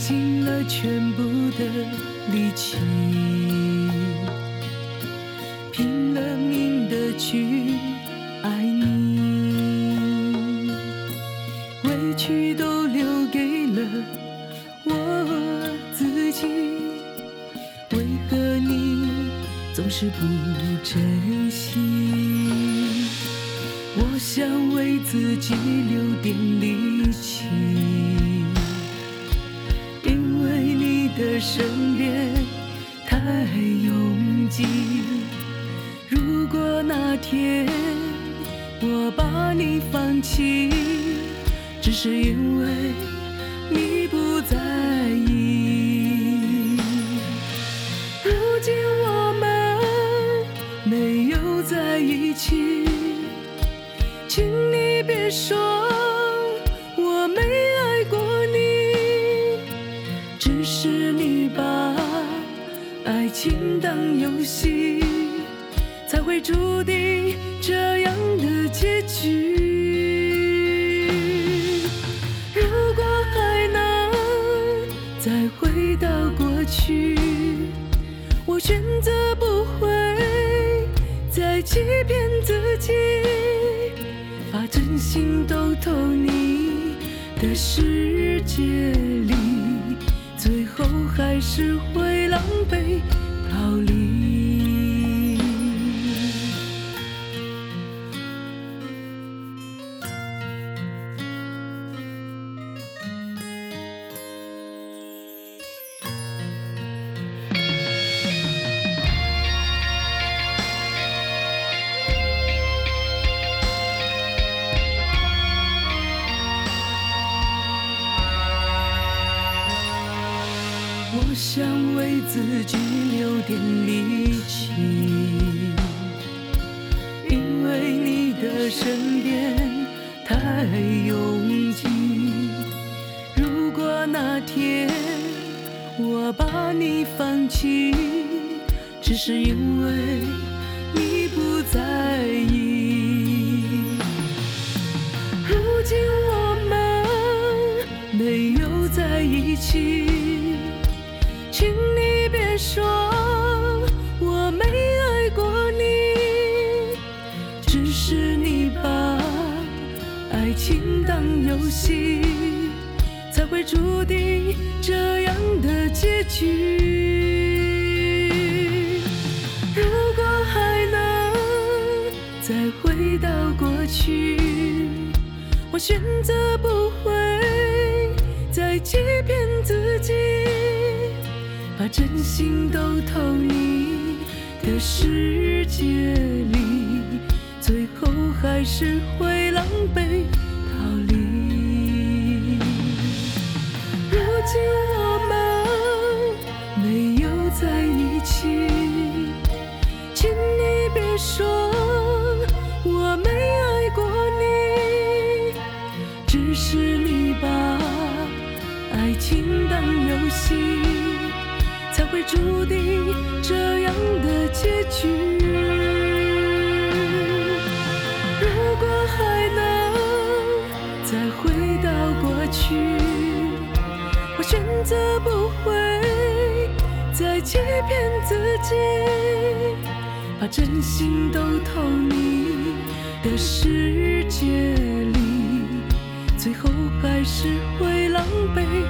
尽了全部的力气，拼了命的去爱你，委屈都留给了我自己，为何你总是不珍惜？我想为自己留点力气，因为你的身边太拥挤。如果那天我把你放弃，只是因为你不在意。如今我们没有在一起，请你别说我没爱过你，只是你把爱情当游戏，才会注定这样的结局。如果还能再回到过去，我选择不会再欺骗自己，把真心都投你的世界里，最后还是会狼狈逃离。我想为自己留点力气，因为你的身边太拥挤。如果那天我把你放弃，只是因为你不在意。如今我们没有在一起，请你别说我没爱过你，只是你把爱情当游戏，才会注定这样的结局。如果还能再回到过去，我选择不会再欺骗自己，把真心都投你的世界里，最后还是会狼狈逃离。如今我们没有在一起，请你别说我没爱过你，只是你把爱情当游戏，才会注定这样的结局。如果还能再回到过去，我选择不会再欺骗自己，把真心都投你的世界里，最后还是会狼狈